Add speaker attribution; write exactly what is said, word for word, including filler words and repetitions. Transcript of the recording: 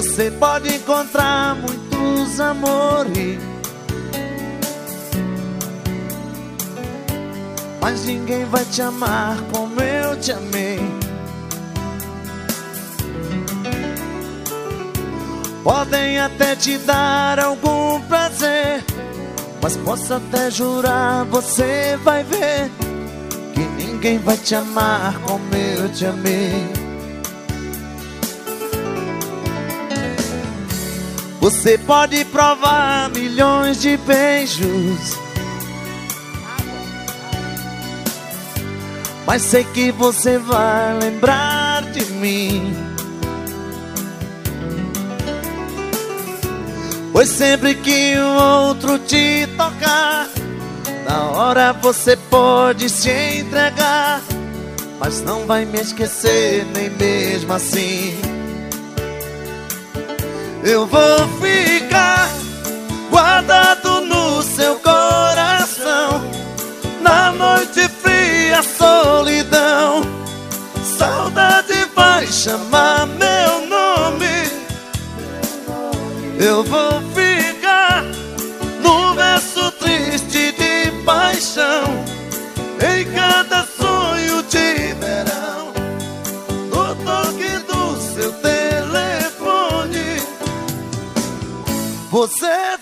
Speaker 1: Você pode encontrar muitos amores, mas ninguém vai te amar como eu te amei. Podem até te dar algum prazer, mas posso até jurar, você vai ver que ninguém vai te amar como eu te amei. Você pode provar milhões de beijos, mas sei que você vai lembrar de mim. Pois sempre que o outro te tocar, na hora você pode se entregar, mas não vai me esquecer nem mesmo assim. Eu vou ficar guardado no seu coração, na noite fria, solidão. Saudade vai chamar meu nome. Eu vou ficar no verso triste de paixão, em cada sonho de verão, no toque do seu telefone. Você